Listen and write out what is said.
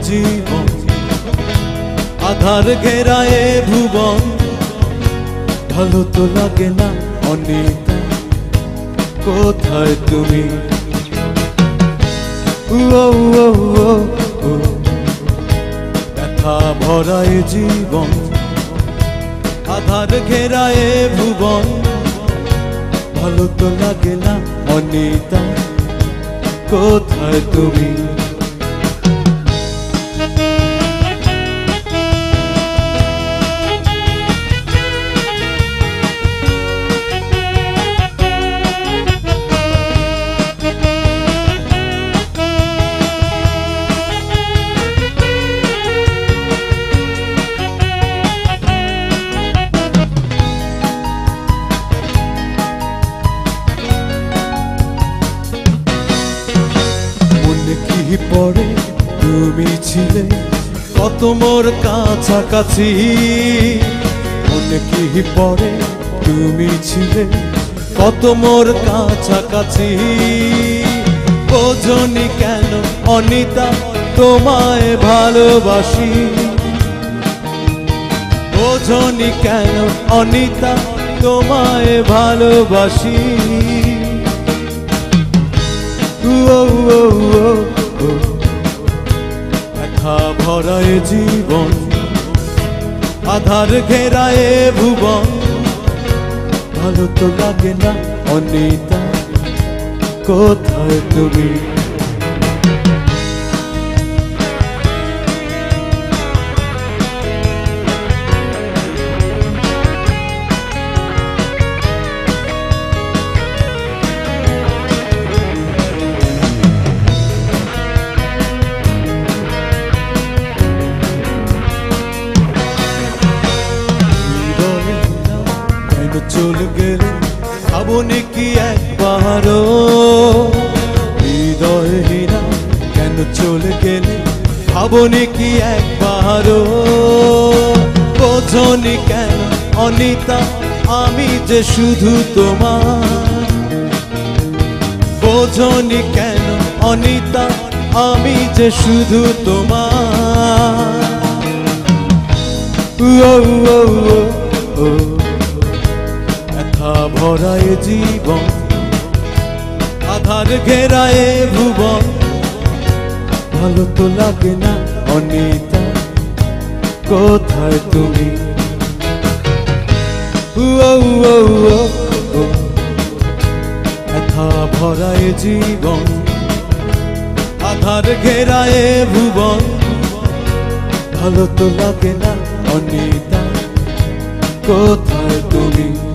জীবন, আধার ঘেরায় ভুবন, ভালো তো লাগে না অনিতা, কোথায় তুমি? ব্যথা ভরায় জীবন, আধার ঘেরায় ভুবন, ভালো তো লাগে না অনিতা, কোথায় তুমি? কি পড়ে তুমি ছিলে কত মোর কাছাকাছি, মনে কি পড়ে তুমি ছিলে কত মোর কাছাকাছি। বোঝনি কেন অনিতা তোমায় ভালোবাসি, বোঝনি কেন অনিতা তোমায় ভালোবাসি। ব্যথা ভরায় জীবন, আধার ঘেরায় ভুবন, ভালো তো লাগে না অনিতা, কোথায় তুমি? চলে গেলে ভাবনি কি একবারও, হৃদয়হীনা কেন চলে গেলে ভাবনি কি একবারও। বোঝনি কেন অনিতা আমি যে শুধু তোমার, বোঝনি কেন অনিতা আমি যে শুধু তোমার। ব্যথা ভরায় জীবন, আধার ঘেরায় ভুবন, ভালো তো লাগে না অনিতা, কোথায় তুমি? ব্যথা ভরায় জীবন, আধার ঘেরায় ভুবন, ভালো তো লাগে না অনিতা, কোথায় তুমি?